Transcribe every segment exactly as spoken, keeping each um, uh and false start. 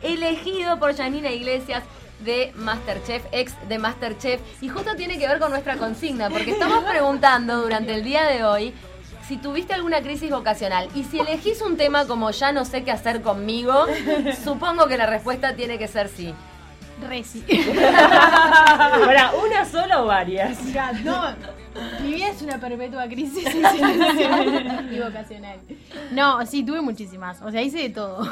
elegido por Janina Iglesias de Masterchef, ex de Masterchef. Y justo tiene que ver con nuestra consigna, porque estamos preguntando durante el día de hoy si tuviste alguna crisis vocacional. Y si elegís un tema como ya no sé qué hacer conmigo, supongo que la respuesta tiene que ser sí. Reci. ¿Para una sola o varias? No, mi vida es una perpetua crisis existencial y vocacional. No, sí, tuve muchísimas. O sea, hice de todo.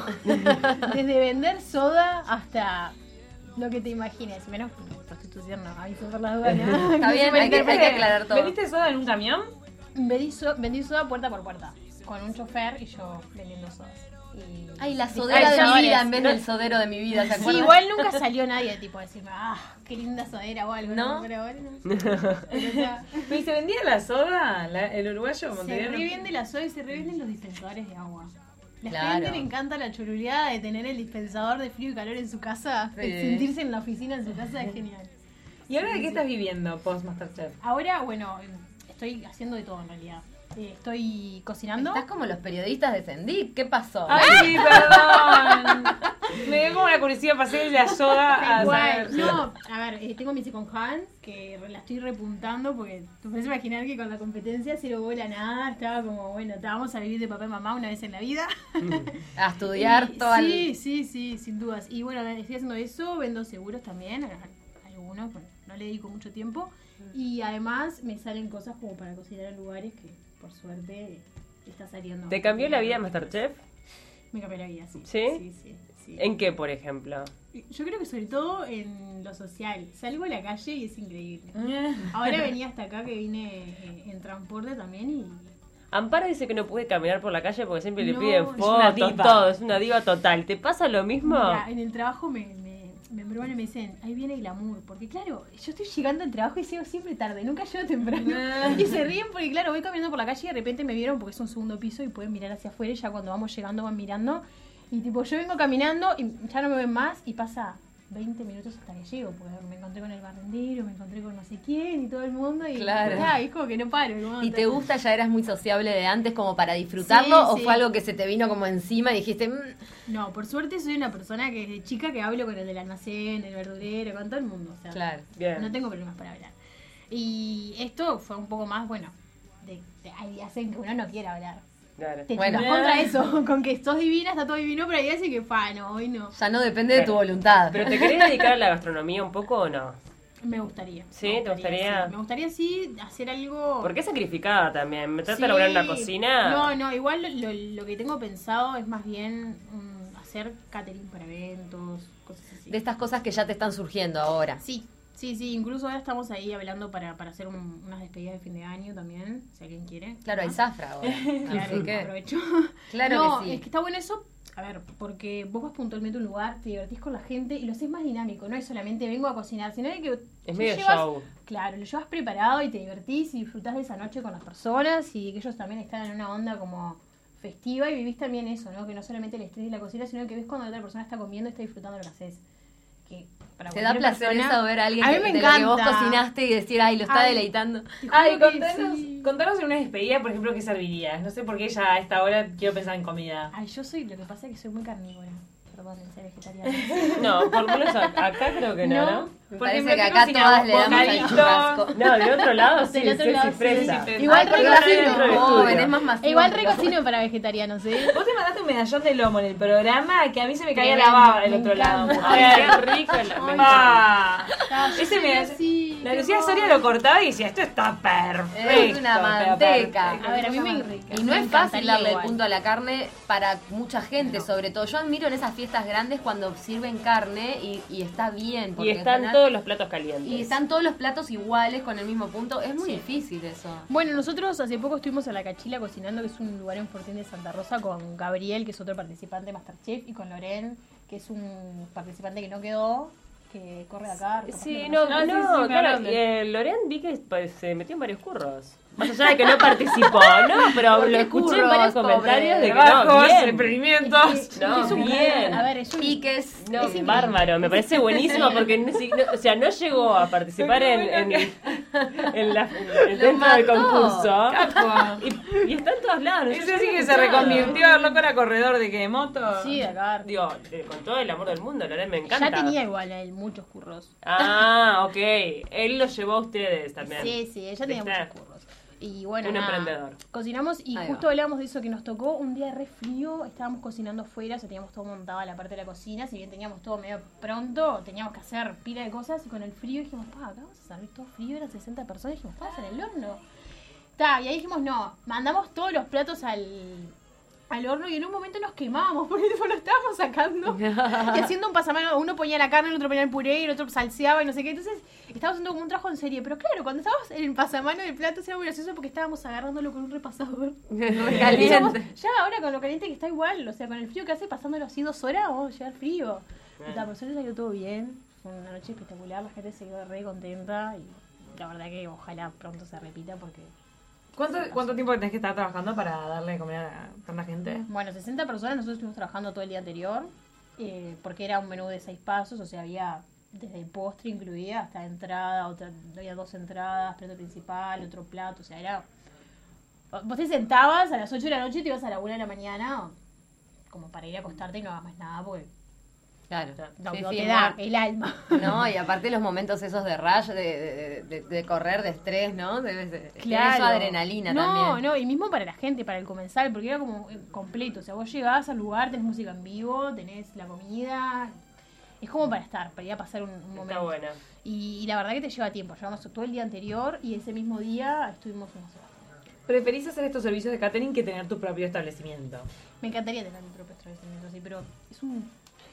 Desde vender soda hasta lo que te imagines. Menos prostitución, no. Aviso por las dudas. ¿No? Está bien, hay que, hay que aclarar todo. ¿Vendiste soda en un camión? Vendí, so, vendí soda puerta por puerta. Con un chofer y yo vendiendo sodas. Y... Ay, la sodera Ay, de mi sabores. vida en vez del sodero de mi vida, ¿se acuerdan? Sí, igual nunca salió nadie tipo a decirme, ah, qué linda sodera o algo. ¿No? No, pero bueno. Pero, o sea, ¿Pero y se vendía la soda, la- el uruguayo se montevideano? revende la soda y se revenden los dispensadores de agua. La Claro. gente le encanta la choluleada de tener el dispensador de frío y calor en su casa, Sí. de sentirse en la oficina en su casa, es genial. ¿Y ahora de qué estás viviendo post Masterchef? Ahora, bueno, estoy haciendo de todo en realidad. Eh, estoy cocinando. Estás como los periodistas de Sendik, ¿qué pasó? Ay, sí, perdón. Me dio como la curiosidad para hacer la soda a Igual, saber. no, a ver, eh, tengo mi second hand que la estoy repuntando porque te puedes imaginar que con la competencia cero bola nada, estaba como, bueno, te vamos a vivir de papá y mamá una vez en la vida. A estudiar Y- todo Sí, el... sí, sí, sin dudas. Y bueno, estoy haciendo eso, vendo seguros también, a- algunos, bueno, no le dedico mucho tiempo. Y además me salen cosas como para cocinar en lugares que por suerte está saliendo. ¿Te cambió la vida Masterchef? Me cambió la vida, sí. ¿Sí? Sí, sí, sí. ¿En qué, por ejemplo? Yo creo que sobre todo en lo social. Salgo a la calle y es increíble. Ahora venía hasta acá que vine eh, en transporte también y... Amparo dice que no puede caminar por la calle porque siempre le No, piden es una fotos, diva. todo, es una diva total. ¿Te pasa lo mismo? Mira, en el trabajo me, me, me prueban y me dicen, ahí viene glamour. Porque claro, yo estoy llegando al trabajo y llego siempre tarde, nunca llego temprano. Y se ríen porque claro, voy caminando por la calle y de repente me vieron porque es un segundo piso y pueden mirar hacia afuera y ya cuando vamos llegando van mirando. Y tipo, yo vengo caminando y ya no me ven más y pasa veinte minutos hasta que llego. Porque me encontré con el barrendero, me encontré con no sé quién y todo el mundo. Y Claro. ya, es como que no paro. como ¿Y te gusta? ¿Ya eras muy sociable de antes como para disfrutarlo? Sí, ¿O sí. fue algo que se te vino como encima y dijiste... "Mm"? No, por suerte soy una persona que desde chica que hablo con el del almacén, el verdurero, con todo el mundo. O sea, Claro. Bien. no tengo problemas para hablar. Y esto fue un poco más, bueno, de, de hay días en que uno no quiere hablar. Claro. Te Bueno. tiras contra eso, con que sos divina, está todo divino, pero hay días en que, fa, no, hoy no. Ya no depende de tu voluntad. ¿Pero te querés dedicar a la gastronomía un poco o no? Me gustaría. ¿Sí? me ¿Te gustaría? sí. Me gustaría, sí, hacer algo... Porque es sacrificada también. ¿Meterte Sí. a lograr en la cocina? No, no, igual lo, lo, lo que tengo pensado es más bien mm, hacer catering para eventos, cosas así. De estas cosas que ya te están surgiendo ahora. Sí, sí, sí, incluso ahora estamos ahí hablando para, para hacer un- unas despedidas de fin de año también, si alguien quiere. Claro, hay Ah, zafra ahora. Claro, Así que... aprovecho. Claro no, que sí. es que está bueno eso, a ver, porque vos vas puntualmente a un lugar, te divertís con la gente y lo haces más dinámico, no es solamente vengo a cocinar, sino de que Es lo medio llevas- show. Claro, lo llevas preparado y te divertís y disfrutás de esa noche con las personas y que ellos también están en una onda como festiva y vivís también eso, ¿no? Que no solamente el estrés de la cocina, sino que ves cuando la otra persona está comiendo y está disfrutando lo que haces. Que para ¿Te da cualquier placer persona- eso ver a alguien A mí que, me de lo que vos encanta. cocinaste y decir, ay, lo está Ay. deleitando? Te juro Ay, que contanos, sí. contanos en una despedida, por ejemplo, qué servirías. No sé por qué ya a esta hora quiero pensar en comida. Ay, yo soy, lo que pasa es que soy muy carnívora. Perdón, en ser vegetariana. No, por lo menos a- acá creo que no, No. ¿no? Me Por parece ejemplo, que ¿qué acá cocinamos? todas le damos al Bocadito. churrasco. No, de otro lado sí, Del otro sexy lado, sí, fresa. sí, sí. Igual Ay, re perdón, cocino. dentro del Joven, estudio. es más masivo. Igual recocino para vegetarianos, ¿eh? Vos te mandaste un medallón de lomo en el programa que a mí se me caía Tremendo, la baba del me otro lado. encanta. Ay, mujer. qué rico. la- me Ay, encanta. Ah, Ah, yo ese soy me así, La qué Lucía bueno. Soria lo cortaba y decía, esto está perfecto. Es una pero manteca. perfecto. A ver, a mí me enriquece. Y no me es fácil encantaría darle el igual. punto a la carne para mucha gente, sobre todo. Yo admiro en esas fiestas grandes cuando sirven carne y, y está bien. Y porque en están general- todos los platos calientes. Y están todos los platos iguales con el mismo punto. Es muy difícil eso. Bueno, nosotros hace poco estuvimos en La Cachila cocinando, que es un lugar en Fortín de Santa Rosa, con Gabriel, que es otro participante de Masterchef, y con Loren, que es un participante que no quedó, que corre de acá. Sí, capaz no, que no, Ah, sí, sí, me claro, hablaron y de- eh, Loren vi que pues, se metió en varios curros. Más allá de que no participó, no, pero Porque lo escuché en curros, varios pobre. comentarios de que Trabajos, no, bien. emprendimientos. Es que- No, es un- bien. A ver, es un... Piques. No, Es increíble. bárbaro, me parece buenísimo porque no, si- no- o sea, no llegó a participar en, en, en la, en- Lo dentro del mató. concurso. Capo. Y, y está en todos lados. ¿no? Yo Ese no sí había que se escuchado. reconvirtió, loco, era corredor de qué, de moto. Sí, de acá. Digo, eh, con todo el amor del mundo, Loren, me encanta. Ya tenía igual a él muchos curros. Ah, ok. Él lo llevó a ustedes también. Sí, sí, ella tenía ¿Viste? muchos curros. Y bueno, Un nada, emprendedor. cocinamos y Ahí justo va. hablábamos de eso que nos tocó un día re frío, estábamos cocinando afuera, o sea, teníamos todo montado en la parte de la cocina, si bien teníamos todo medio pronto, teníamos que hacer pila de cosas y con el frío dijimos, pa, acá vamos a servir todo frío, eran sesenta personas, dijimos, pa, en el horno. Ta, y ahí dijimos, no, mandamos todos los platos al, al horno y en un momento nos quemábamos porque tipo, lo estábamos sacando y haciendo un pasamano, uno ponía la carne, el otro ponía el puré y el otro salseaba y no sé qué, entonces estábamos haciendo como un trabajo en serie, pero claro, cuando estábamos en el pasamano del plato era muy gracioso porque estábamos agarrándolo con un repasador. Muy Y decíamos, caliente. ya ahora con lo caliente que está igual, o sea, con el frío que hace pasándolo así dos horas, vamos a llegar frío. Y ta, por suerte salió todo bien, fue una noche espectacular, la gente se quedó re contenta y la verdad que ojalá pronto se repita porque... ¿Cuánto, ¿Cuánto tiempo tenés que estar trabajando para darle de comer a tanta gente? Bueno, sesenta personas, nosotros estuvimos trabajando todo el día anterior, eh, porque era un menú de seis pasos, o sea, había desde el postre incluida hasta entrada, otra, había dos entradas, plato principal, otro plato, o sea, era... Vos te sentabas a las ocho de la noche y te ibas a la una de la mañana como para ir a acostarte y no hagas más nada, porque Claro. no, Sí, no sí, te da bueno. el alma. No, y aparte los momentos esos de rush, de, de, de, de correr, de estrés, ¿no? Debes de, tiene su adrenalina no, también. No, y mismo para la gente, para el comensal, porque era como eh, completo. O sea, vos llegás al lugar, tenés música en vivo, tenés la comida. Es como para estar, para ir a pasar un, un momento. Está buena. Y, y la verdad que te lleva tiempo. Llevamos todo el día anterior y ese mismo día estuvimos unas horas. ¿Preferís hacer estos servicios de catering que tener tu propio establecimiento? Me encantaría tener mi propio establecimiento, sí, pero es un...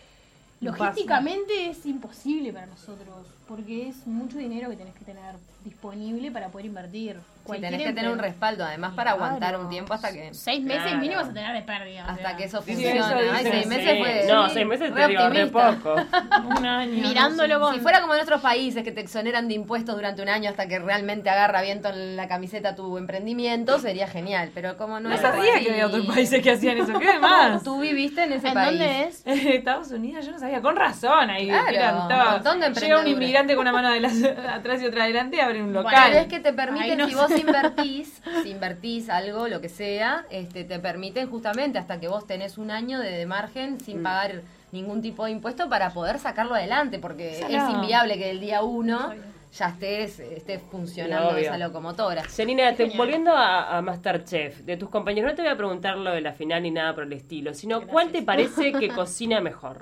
No Logísticamente es imposible para nosotros, porque es mucho dinero que tenés que tener disponible para poder invertir. Sí, tenés que tener un respaldo, además, para aguantar un tiempo hasta que Seis meses Claro. mínimo vas a tener de pérdida. o hasta sea. que eso Sí, funcione. eso Ay, dicen, seis sí. meses fue. No, sí, seis meses re te digo, re optimista. poco. Un año. Mirándolo con... Si fuera como en otros países que te exoneran de impuestos durante un año hasta que realmente agarra viento en la camiseta tu emprendimiento, sería genial. Pero como no No es sabía así- que había otros países que hacían eso. ¿Qué más? Tú viviste en ese ¿En país. dónde es? Estados Unidos, yo no sabía. Con razón. Ahí Claro, tiran un todo. montón de Llega un emprendedores. inmigrante con una mano de la- atrás y otra adelante y abre un Bueno, local. Pero es que te Ahí permiten, no si sé. vos invertís, si invertís algo, lo que sea, este, te permiten justamente hasta que vos tenés un año de, de margen sin pagar ningún tipo de impuesto para poder sacarlo adelante, porque Salado. es inviable que el día uno ya estés, estés funcionando Obvio. esa locomotora. Janina, te- Genial. volviendo a, a Masterchef, de tus compañeros, no te voy a preguntar lo de la final ni nada por el estilo, sino Gracias. ¿cuál te parece que cocina mejor?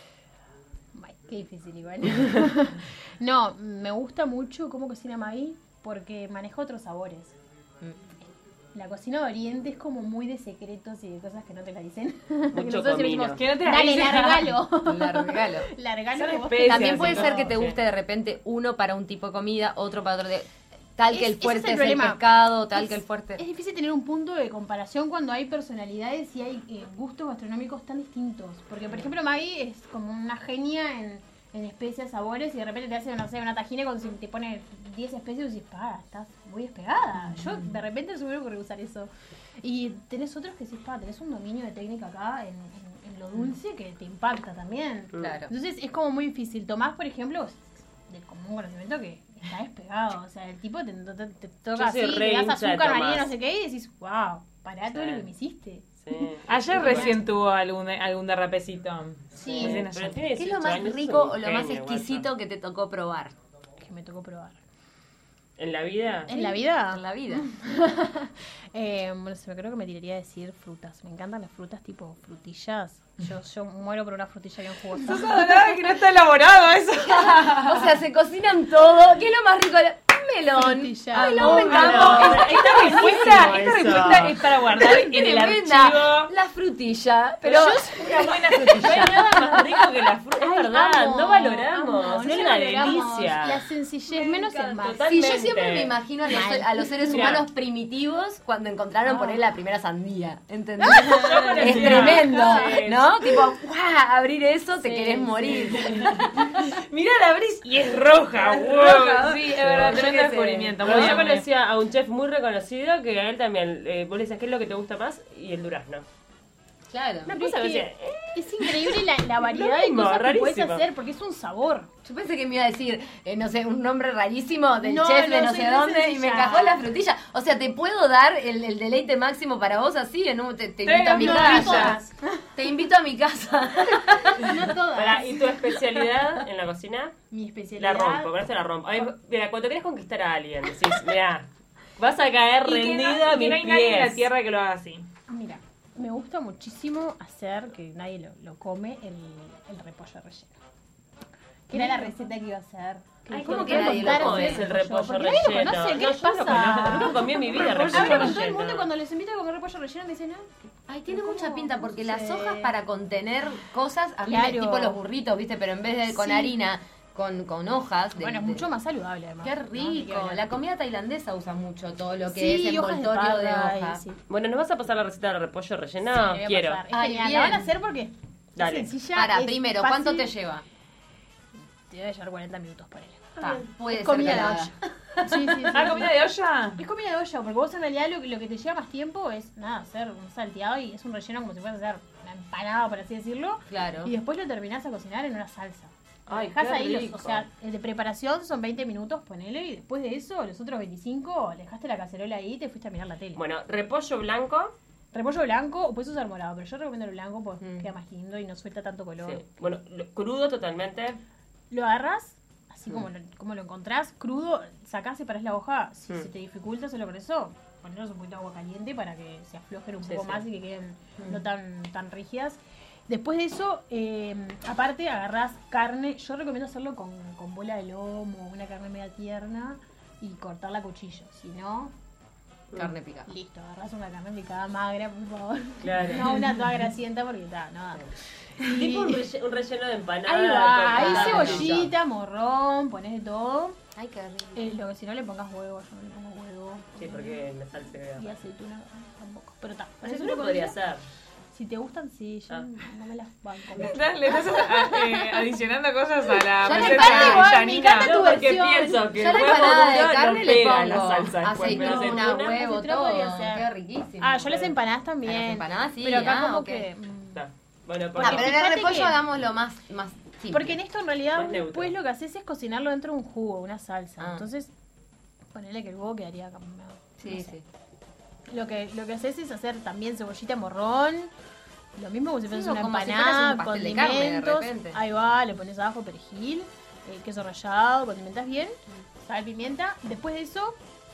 Ay, qué difícil igual. No, me gusta mucho cómo cocina Maggie porque maneja otros sabores. La cocina de Oriente es como muy de secretos y de cosas que no te la dicen. Que nosotros siempre comino. decimos, Que no te la dale, dicen. largalo. Largalo. Largalo Son que vos especias, También puede y ser todo, que te sí. guste de repente uno para un tipo de comida, otro para otro de... Tal que Es- el ese es fuerte el es el, problema. pescado, tal Es- que el fuerte... Es difícil tener un punto de comparación cuando hay personalidades y hay eh, gustos gastronómicos tan distintos. Porque, por ejemplo, Maggie es como una genia en, en especias, sabores, y de repente te hace, no sé, una tajina cuando se te pone diez especias y dices, pa, estás muy despegada. Yo de repente no se me ocurre usar eso. Y tenés otros que decís, pa, tenés un dominio de técnica acá en, en- en lo dulce que te impacta también. Claro. Entonces es como muy difícil. Tomás, por ejemplo, del común conocimiento que está despegado. O sea, el tipo te, te- te toca soy así, re le das hincha de azúcar, Tomás. maní, no sé qué, y decís, wow, pará todo Sí. lo que me hiciste. Sí. Ayer recién tuvo algún, algún derrapecito. Sí, Recién Pero ayer. tiene ¿Qué es lo dieciocho más años, es rico un o lo más genio, exquisito guacho. que te tocó probar que me tocó probar. ¿En la vida? ¿En la vida? en la vida? Eh, bueno, se me creo que me tiraría a decir frutas. Me encantan las frutas tipo frutillas. Yo, yo muero por una frutilla bien jugosa. Sos adorada que no está elaborado eso. O sea, se cocinan todo. ¿Qué es lo más rico? Un melón. Frutilla. Ay, no, me No, encanta. no, esta respuesta, esta eso. respuesta es para guardar en el Tremenda. archivo. La frutilla. Pero Una buena frutilla. No hay nada más rico que la fruta. Es Ay, verdad, amo, no valoramos. amo, es no una valoramos delicia. La sencillez, menos es más. Totalmente. Sí, yo siempre me imagino a los, a los seres Mira. humanos primitivos cuando encontraron Ah. poner la primera sandía. ¿Entendés? Yo conocía- Es tremendo, Sí. ¿no? Tipo, ¡guau! Abrir eso, te Sí, querés sí. morir. Mirá la bris y es roja. Es wow. roja. Sí, es verdad, Yo tremendo qué sé. descubrimiento. Bueno, Muy yo bien. conocía a un chef muy reconocido que a él también, eh, vos le decías, ¿qué es lo que te gusta más? Y el durazno. Claro. Una Pero cosa es que que- decía, eh, Es increíble la, la variedad Lo de mismo, cosas que puedes rarísimo. hacer, porque es un sabor. Yo pensé que me iba a decir, eh, no sé, un nombre rarísimo del No, chef de no, no soy sé re dónde y me sencilla. cajó la frutilla. O sea, te puedo dar el, el deleite máximo para vos así, en un, te, te invito a mi no, casa. Te invito a mi casa. No todas. pará, ¿y tu especialidad en la cocina? Mi La especialidad. rompo, con esto la rompo. A mí, mira, cuando querés conquistar a alguien, decís, mira, vas a caer Y que rendido no, a y que mis no hay nadie en la pies. tierra que lo haga así. Mira, me gusta muchísimo hacer, que nadie lo, lo come, el, el repollo relleno. Que era la receta que iba a hacer. Ay, que ¿cómo te que voy a nadie lo contar ¿Cómo come? hacer es el repollo porque nadie lo relleno? conoce, ¿qué No, les yo no pasa? conozco, nunca comí en mi vida repollo Hablo con todo el relleno. mundo y cuando les invito a comer repollo relleno me dicen, ah, Ay, tiene ¿Cómo? mucha pinta porque las Sí. hojas para contener cosas, a mí me, Claro. tipo los burritos, ¿viste? Pero en vez de con Sí. harina, con, con hojas. de- bueno, es de- mucho más saludable además. Qué ¿no? Ni que rico. hablar. La comida tailandesa usa mucho todo lo que Sí, es y hojas de envoltorio de, parra y hoja. sí. Bueno, ¿nos vas a pasar la receta del repollo Sí, relleno? le voy a Quiero. pasar. Es Ay, genial. bien. La van a hacer porque Dale. es sencilla. Para, es primero, fácil. ¿cuánto te lleva? Te debe llevar cuarenta minutos para él. Ta, puede Es ser comida que de la olla. haga. Sí, sí, sí. ¿Ah, comida de olla? Es comida de olla, porque vos en realidad lo, que- lo que te lleva más tiempo es nada, hacer un salteado y es un relleno como si fueras a hacer una empanada, por así decirlo. Claro. Y después lo terminás a cocinar en una salsa. Lo Ay, dejás qué ahí, los- rico. o sea, el de preparación son veinte minutos, ponele, y después de eso, los otros veinticinco, le dejaste la cacerola ahí y te fuiste a mirar la tele. Bueno, repollo blanco. Repollo blanco o puedes usar morado, pero yo recomiendo el blanco porque Mm. queda más lindo y no suelta tanto color. Sí. Bueno, lo- crudo totalmente. Lo agarras, así Mm. como, lo, como lo encontrás, crudo, sacás, separás la hoja, si Mm. se te dificulta solo con eso, ponerlos un poquito de agua caliente para que se aflojen un Sí, poco sí. más y que queden Mm. no tan, tan rígidas. Después de eso, eh, aparte agarrás carne, yo recomiendo hacerlo con, con bola de lomo, una carne media tierna y cortarla a cuchillo, si no, Carne picada. listo, agarrás una carne picada magra, por favor. Claro. No una toda grasienta porque está, no. Tipo un, relle- un relleno de empanada. Ahí va, ahí con- cebollita, morrón, pones de todo. Ay, qué rico. Eh, lo que si no le pongas huevo, yo no le pongo huevo. Sí, porque me salsa Y de aceituna eh, tampoco. Pero está. Así no podría ser. Si te gustan, sí, yo Ah. no me las banco. Le estás, le estás a- eh, adicionando cosas a la Ya le receta encanta igual, me Janina. encanta No, tu porque versión. pienso que Yo el la huevo empanada de duro carne no le pega en la pongo salsa después, pero aceituna, aceituna- huevo, aceituna todo. podría ser. Qué riquísimo. Ah, yo las empanadas A también. las empanadas sí, Pero acá ah, como ok. que. mm, Está. Bueno, Ah, porque pero en el fíjate repollo que- hagámoslo más, más simple. Porque en esto en realidad Más neutro. después lo que haces es cocinarlo dentro de un jugo, una salsa. Ah. Entonces, ponele que el huevo quedaría como. no Sí, sé. sí. Lo que, lo que haces es hacer también cebollita morrón. Lo mismo como si Sí, fuese o una como si empanada, fueras un pastel de carne, de condimentos. repente. Ahí va, le pones abajo perejil, eh, queso rallado, condimentas bien, sal, pimienta. Después de eso,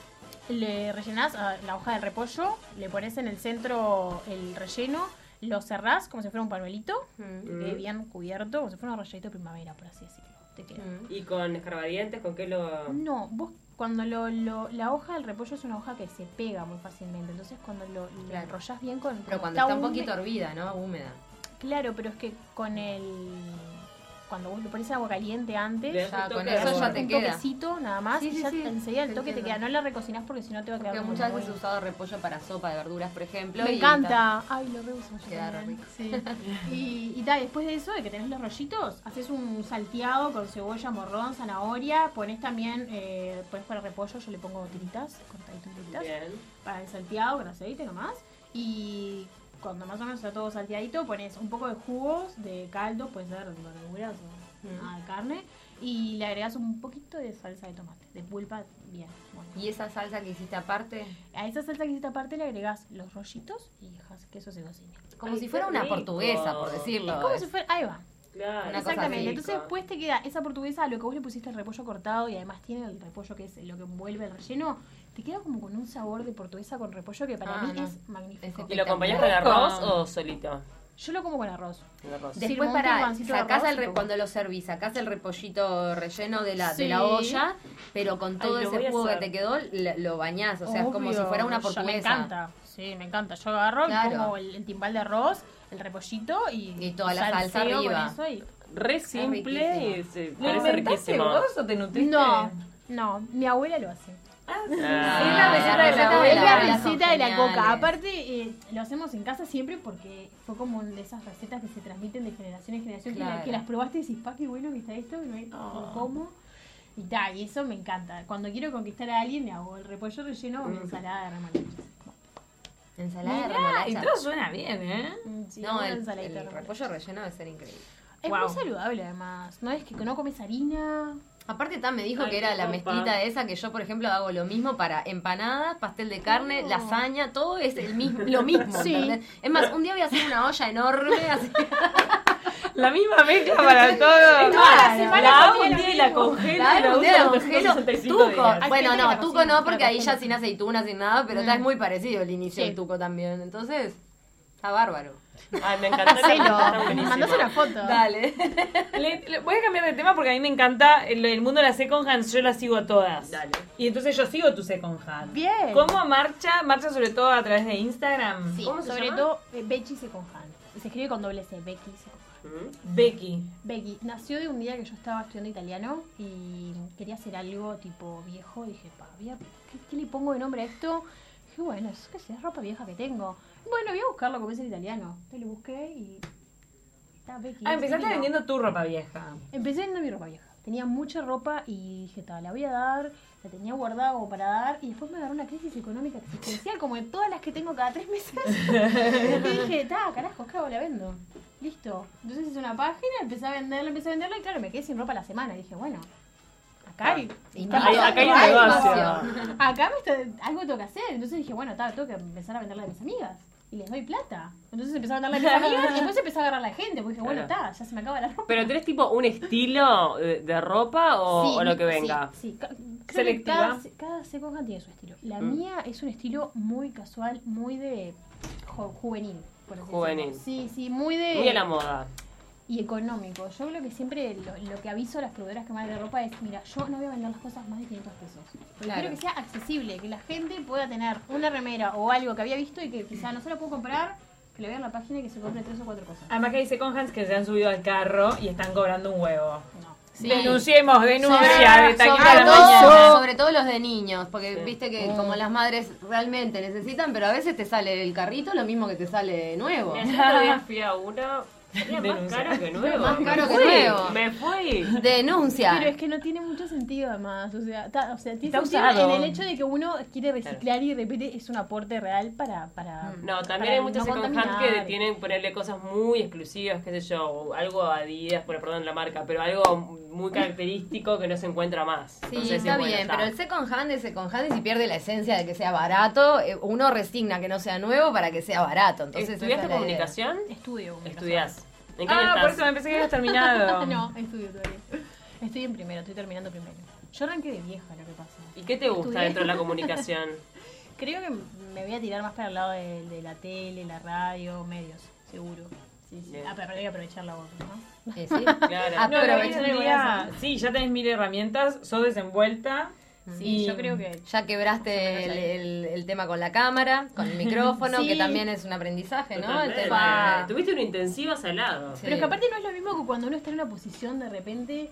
le rellenás a la hoja de repollo, le pones en el centro el relleno, lo cerrás como si fuera un panuelito, Mm. que quede bien cubierto, como si fuera un rayito de primavera, por así decirlo. Te queda. Mm. ¿Y con escarbadientes? ¿Con qué lo...? No, vos cuando lo, lo- la hoja del repollo es una hoja que se pega muy fácilmente, entonces cuando lo, lo Claro. enrollás bien con... Pero como cuando está un húme- poquito hervida, ¿no? Húmeda. Claro, pero es que con el... Cuando vos le pones agua caliente antes, Le das Ya, un con toque eso de ya sabor. te un queda. toquecito nada más Sí, y sí, ya sí, enseguida el te toque te entiendo. queda. No la recocinás porque si no te va a quedar Porque como muchas muy- veces he usado repollo para sopa de verduras, por ejemplo. Me y encanta. Ay, lo reuso yo Queda re también. rico. Sí. Y, y tal, después de eso, de que tenés los rollitos, haces un salteado con cebolla, morrón, zanahoria. Pones también, eh, pones para repollo, yo le pongo tiritas, cortaditas en tiritas. Bien. Para el salteado con aceite nomás. Y cuando más o menos está todo salteadito, pones un poco de jugos de caldo, puede ser verduras o Mm. nada de carne. Y le agregas un poquito de salsa de tomate, de pulpa, bien. Bueno. ¿Y esa salsa que hiciste aparte? A esa salsa que hiciste aparte le agregas los rollitos y dejas que eso se cocine. Como Ay, si fuera qué una rico. portuguesa, por decirlo. Es como Es- si fuera. Ahí va. Claro. Una cosa Exactamente. rica. Entonces después te queda esa portuguesa a lo que vos le pusiste el repollo cortado y además tiene el repollo que es lo que envuelve el relleno. Te queda como con un sabor de portuguesa con repollo que para Ah, mí no. es magnífico. Ese ¿Y lo acompañás con arroz o solito? Yo lo como con arroz. Con arroz. Sí. Después Sirvo un para pancito de sacás arroz el re- y todo. cuando lo servís, sacás el repollito relleno de la, de Sí. la olla, pero con todo Ay, lo voy ese a jugo que hacer. te quedó, lo, lo bañás, o sea, es como si Obvio, fuera una ya portuguesa. Me encanta. Sí, me encanta. Yo agarro Claro. y pongo el, el timbal de arroz, el repollito y, Y toda la salsa salseo con arriba. eso y re simple y riquísimo. se ¿Lo parece inventaste riquísimo. vos o te nutriste? No, no, mi abuela lo hace. Ah, Ah. es la receta de la receta de Es abuela. la abuela son receta de la coca. geniales. Aparte, eh, lo hacemos en casa siempre porque fue como una de esas recetas que se transmiten de generación en generación. Que, la- Claro. que las probaste y decís, pa, qué bueno que está esto, que no hay Oh. cómo. Y tal, y eso me encanta. Cuando quiero conquistar a alguien, le hago el repollo relleno o mi Mm. ensalada de remolacha. Ensalada de Mirá, y remolacha. todo suena bien, ¿eh? Mm, sí, No, una el, ensaladita de el remolacha. repollo relleno debe ser increíble. Es Wow. muy saludable además. No es que no comes harina. Aparte, Tam me dijo Ay, que era qué la copa. mezclita esa que yo, por ejemplo, hago lo mismo para empanadas, pastel de carne, Oh. lasaña, todo es el mismo, lo mismo. Sí. ¿entendés? Es más, un día voy a hacer una olla enorme así. La misma mezcla para todo. Toda la Claro. semana La hago comía un lo día y la mismo. congelo y Claro, la un uso día la durante congelo. ciento sesenta y cinco Tuco. días. Hay Bueno, gente que no, la tuco cocina, no, porque la ahí ya congela. sin aceitunas, sin nada, pero está Mm. es muy parecido el inicio Sí. del tuco también. Entonces, está bárbaro. Ay, me encantó. Hacelo. Está buenísimo. Mandás una foto. Dale. Le- le- voy a cambiar de tema porque a mí me encanta el, el mundo de las second hands, yo las sigo a todas. Dale. Y entonces yo sigo tu second hand. Bien. ¿Cómo marcha? Marcha sobre todo a través de Instagram. Sí, ¿Cómo se sobre llama? todo eh, Becky Second Hand. Se escribe con doble C, Becky Second Hand. Mm. Becky. Becky nació de un día que yo estaba estudiando italiano y quería hacer algo tipo viejo. Y dije, pa, voy a- ¿qué, qué le pongo de nombre a esto? Dije, bueno, es que es ropa vieja que tengo. Bueno, voy a buscarlo como es en italiano. Entonces lo busqué y está Becky. Ah, empezaste Divino. vendiendo tu ropa vieja. Empecé vendiendo mi ropa vieja. Tenía mucha ropa y dije, ta, la voy a dar, la tenía guardada como para dar. Y después me agarró una crisis económica existencial, como de todas las que tengo cada tres meses. Y dije, ta, carajo, ¿qué hago? La vendo. Listo. Entonces hice una página, empecé a venderla, empecé a venderla y claro, me quedé sin ropa la semana. Y dije, bueno, acá hay, Y está no, acá hay un pasando negocio. algo. Acá me está- algo tengo que hacer. Entonces dije, bueno, ta, tengo que empezar a venderla a mis amigas. Y les doy plata. Entonces empecé a venderla a mis amigas y después empecé a agarrar a la gente. Porque dije, bueno, Claro. ta, ya se me acaba la ropa. ¿Pero tenés tipo un estilo de, de ropa o, Sí, o lo mi- que venga? Sí, sí. Ca- creo que Selectiva. Cada, cada second hand tiene su estilo. La Mm. mía es un estilo muy casual, muy de jo- juvenil. Por así Juvenil. decirlo. Sí, sí, muy de... Muy a la moda. Y económico. Yo lo que siempre, lo, lo que aviso a las proveedoras que me de ropa es, mira, yo no voy a vender las cosas más de quinientos pesos. Porque Claro. quiero que sea accesible, que la gente pueda tener una remera o algo que había visto y que quizá no se la puedo comprar, que le vean la página y que se compre tres o cuatro cosas. Además que hay second hands que se han subido al carro y están cobrando un huevo. No. Sí. Denunciemos, denuncia Sobre- de taquita sobre a la todo- mañana. sobre todo los de niños, porque Sí. viste que como las madres realmente necesitan, pero a veces te sale el carrito lo mismo que te sale nuevo. Mira, yo el otro día fui a una. Salía más Denuncia. caro que nuevo. Más Me caro que fui, nuevo. Me fui. Denuncia. Pero es que no tiene mucho sentido además, o sea, ta- o sea tiene Está sentido usado. en el hecho de que uno quiere reciclar y de repente es un aporte real para... para No, también para hay muchas no second hand contaminar. que tienen ponerle cosas muy exclusivas, qué sé yo, algo Adidas, por perdón la marca, pero algo muy característico que no se encuentra más. Sí, Entonces, está bueno, bien, está. pero el second hand es second hand y si pierde la esencia de que sea barato, eh, uno resigna que no sea nuevo para que sea barato. Entonces, esa es ¿Estudiaste la idea. comunicación? Estudio comunicación. Estudiás. ¿En qué año Ah, por eso estás? me pensé que habías terminado. No, estudio todavía. Estoy en primero, estoy terminando primero. Yo arranqué de vieja, lo que pasa. ¿Y qué te gusta Estudié. dentro de la comunicación? Creo que me voy a tirar más para el lado de, de la tele, la radio, medios, seguro. Sí, sí. Bien. Ah, pero hay que aprovechar la voz, ¿no? Eh, sí. Claro. Ah, No, pero la ves- vida sería- sí, ya tenés mil herramientas, sos desenvuelta. Sí, y yo creo que... Ya quebraste el, el- el tema con la cámara, con el micrófono, Sí. que también es un aprendizaje, ¿no? El Totalmente. tema de- Tuviste una intensiva salado. Sí. Pero es que aparte no es lo mismo que cuando uno está en una posición de repente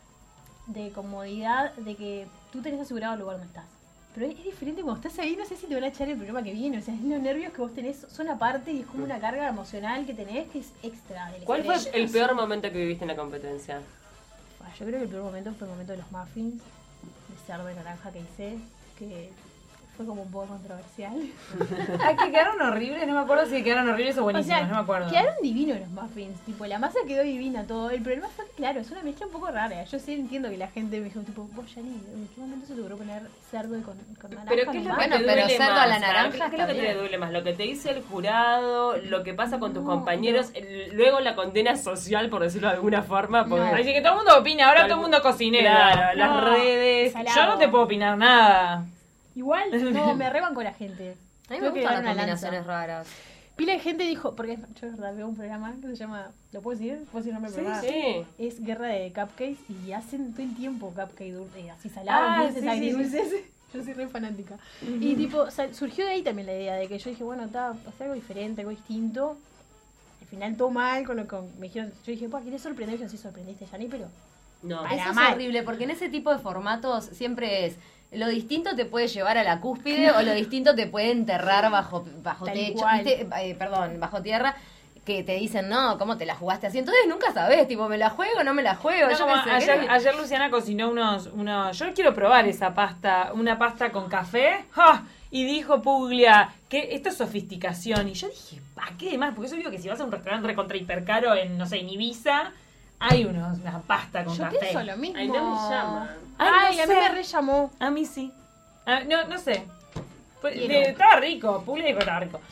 de comodidad, de que tú tenés asegurado el lugar donde estás. Pero es, es diferente cuando estás ahí, no sé si te van a echar el programa que viene. O sea, los nervios que vos tenés son aparte y es como una carga emocional que tenés que es extra. Del ¿Cuál fue estrés. el peor momento que viviste en la competencia? Ah, Yo creo que el peor momento fue el momento de los muffins, de cerdo de naranja que hice, que fue como un poco controversial. Ah, que quedaron horribles, no me acuerdo si quedaron horribles o O buenísimos, sea, no me acuerdo. quedaron divinos los muffins, tipo, la masa quedó divina, todo. El problema fue que, claro, es una mezcla un poco rara. Yo sí entiendo que la gente me dijo, tipo, vos, Yani, ¿en qué momento se te logró poner cerdo y con, con naranja? Pero ¿qué es en lo el que Bueno, te pero duele cerdo más? a la naranja ¿Qué, qué es está lo que te bien. duele más? ¿Lo que te dice el jurado? ¿Lo que pasa con tus No, compañeros? el- luego la condena social, por decirlo de alguna forma. Porque No. Así que todo el mundo opina, ahora todo el mundo cocinero. Claro, las No, redes. salado. Yo no te puedo opinar nada. Igual, no, me reban con la gente. A mí me Tengo que gustan dar las una lanza. combinaciones raras. Pila de gente dijo, porque yo es verdad veo un programa que se llama, ¿lo puedo decir? ¿Puedo decir el nombre del programa? Sí. Es Guerra de Cupcakes y hacen todo el tiempo cupcake dulce, así salados, Ah, dulces, sí, sí, agridulces. Yo soy re fanática. Y tipo, sal- surgió de ahí también la idea de que yo dije, bueno, está, hacer algo diferente, algo distinto. final todo mal, con lo que me dijeron, yo dije, pues, ¿querés sorprender? Yo sí sorprendiste, Yani, pero... No, Para Eso es mal. horrible, porque en ese tipo de formatos siempre es... Lo distinto te puede llevar a la cúspide o lo distinto te puede enterrar bajo, bajo Tal techo, cual. ¿viste? Eh, perdón, bajo tierra, que te dicen, no, ¿cómo te la jugaste así? Entonces nunca sabés, tipo, ¿me la juego no me la juego? No, Yo como qué sé, ayer, ¿qué? ayer Luciana cocinó unos, unos... Yo quiero probar esa pasta, una pasta con café. ¡Ja! Y dijo Puglia que esto es sofisticación. Y yo dije, ¿para qué demás? Porque es obvio que si vas a un restaurante recontra hipercaro en, no sé, en Ibiza, hay unos, una pasta con Yo café. pienso lo mismo. Ay, no me llama. Ay, Ay, no a mí sé. me re llamó. A mí sí. Ah, no, no sé. Pues, Quiero. de- estaba rico. Puglia dijo que estaba rico.